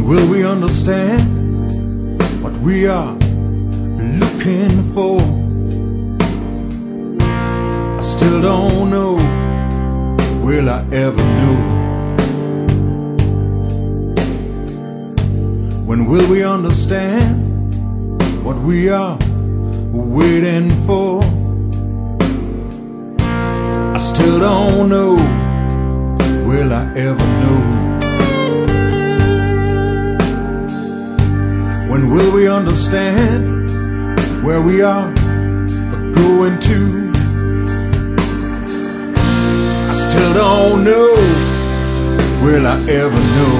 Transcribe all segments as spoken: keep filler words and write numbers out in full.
will we understand what we are looking for? I still don't know, will I ever know? When will we understand what we are waiting for? I still don't know, will I ever know? When will we understand where we are going to? I still don't know, will I ever know?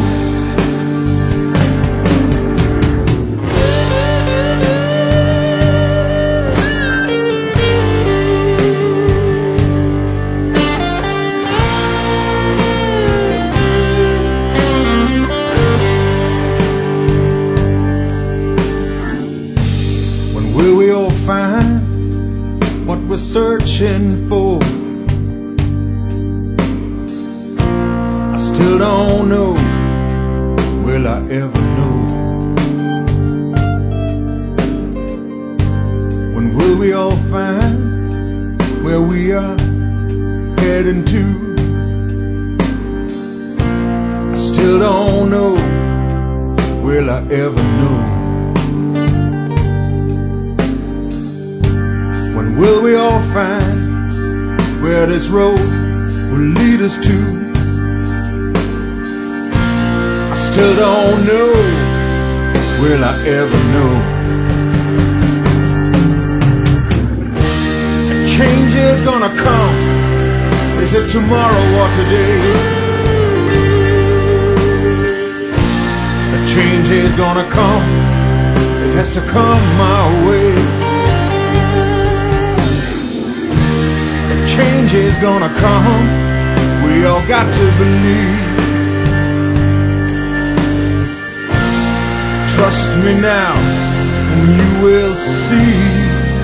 Will we all find what we're searching for? I still don't know, will I ever know? When will we all find where we are heading to? I still don't know, will I ever know? When will we all find where this road will lead us to? I still don't know, will I ever know? A change is gonna come, is it tomorrow or today? A change is gonna come, it has to come my way. Change is gonna come, we all got to believe. Trust me now, and you will see.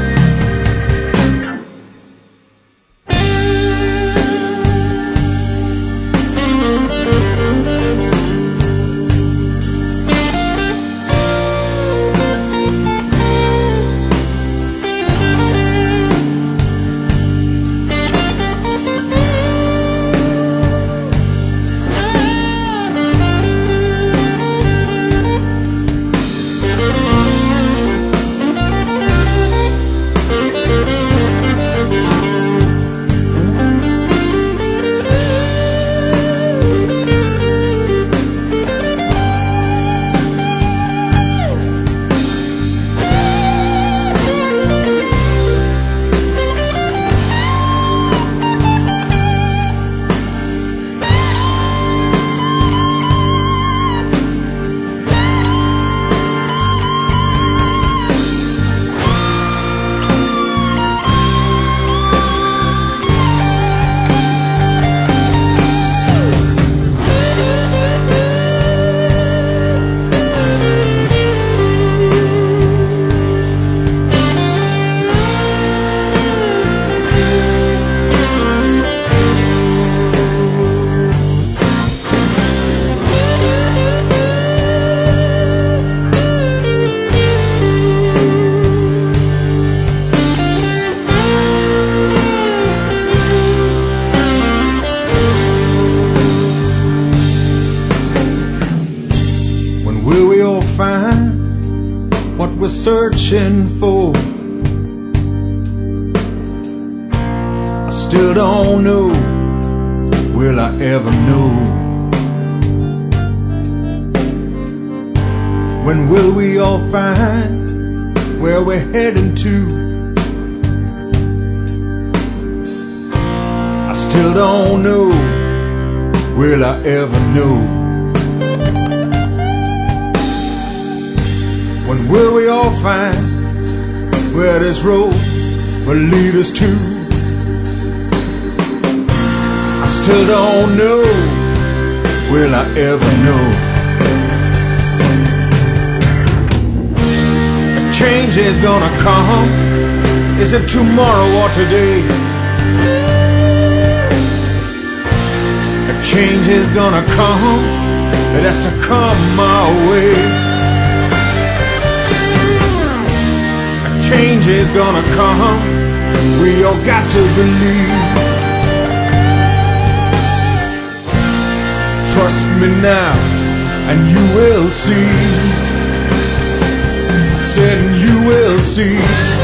Will we all find what we're searching for? I still don't know, will I ever know? When will we all find where we're heading to? I still don't know, will I ever know? When will we all find where this road will lead us to? I still don't know, will I ever know? A change is gonna come, is it tomorrow or today? A change is gonna come. It has to come my way. A change is gonna come. We all got to believe. Trust me now, and you will see. I said, and you will see.